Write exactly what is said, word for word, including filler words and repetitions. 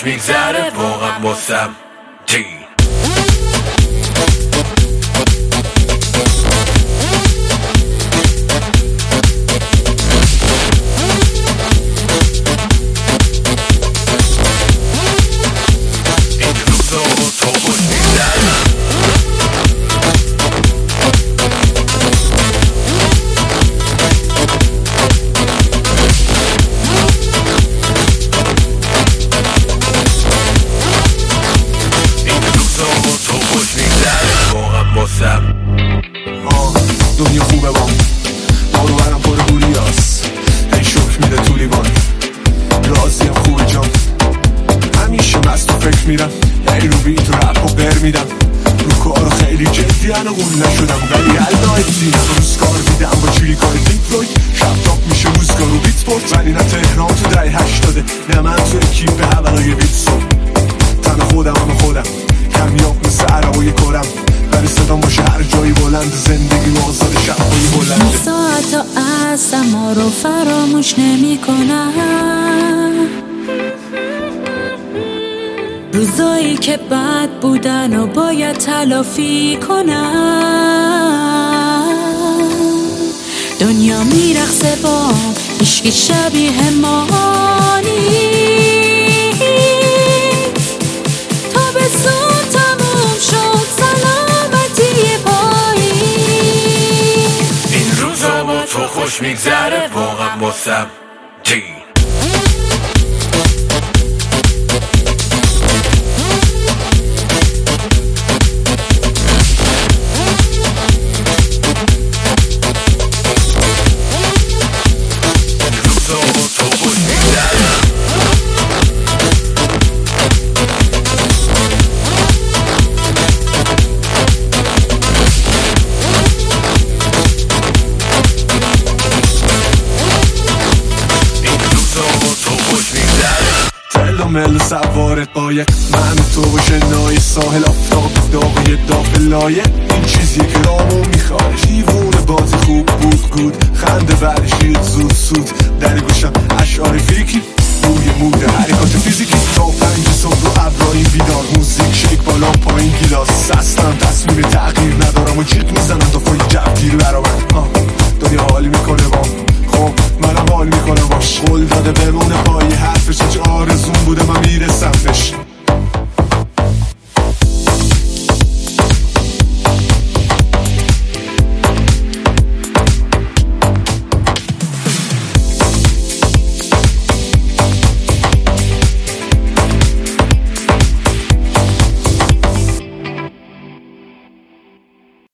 میگذره واقعا واسم جی دنیا خوبه بام دارو برم پر بوریاس هی شکر میده تو لیوان راضیم خوبه جام همیشه مست و فکر میرم هی رو بیت و رپ و بر میدم رو کارو خیلی جدی هنو اون نشدم ولی الدای زینم روزگار میدم با چیلی کار دیپ روی شب تاپ میشه روزگار و بیت سپورت ولی نه تهران تو دهی هشتاده نه من توی کیپ هولای بیت سور تن خودم هم خودم کمیاب مثل عربای کرم ولی صدام باشه هر جایی بلند زندگی آزاد شبایی بلند ساعت از ما رو فراموش نمی کنم روزایی که بد بودن و باید تلافی کنم دنیا میرقصه با هیچکی شبیه ما نیست تابستون تموم شد سلامتی پایی این روزا با تو خوش میگذره واقعا واسم جی مل سوارت قایق من تو و شنای ساحل آفتاب داغی داخل لایه این چیزیه که رامو میخواد دیوونه بازی خوب بود گود خنده برشید زود سود در گوشم اشعار فریکی روی مود حرکات فیزیکی تا پنج صبح رو ابرای بیدار موزیک شیک بالا پایین گیلاس اصلا تصمیم تغییر ندارم و جیغ میزنم تا فای جبگیر برا من دنیا حال میکنه با خب منم حال میکنم باش قول داده بمونه